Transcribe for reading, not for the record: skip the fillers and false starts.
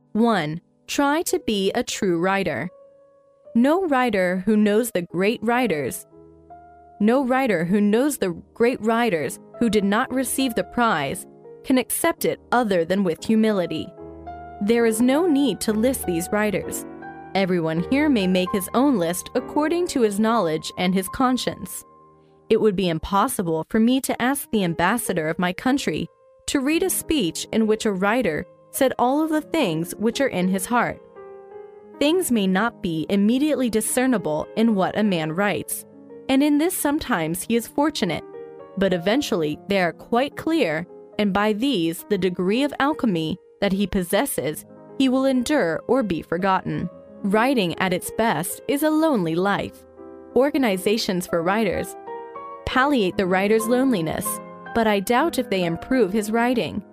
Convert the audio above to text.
1. Try to be a true writer. No writer who knows the great writers who did not receive the prize can accept it other than with humility. There is no need to list these writers. Everyone here may make his own list according to his knowledge and his conscience. It would be impossible for me to ask the ambassador of my country to read a speech in which a writer said all of the things which are in his heart. Things may not be immediately discernible in what a man writes, and in this sometimes he is fortunate, but eventually they are quite clear, and by these the degree of alchemy that he possesses he will endure or be forgotten. Writing at its best is a lonely life. Organizations for writers palliate the writer's loneliness, but I doubt if they improve his writing.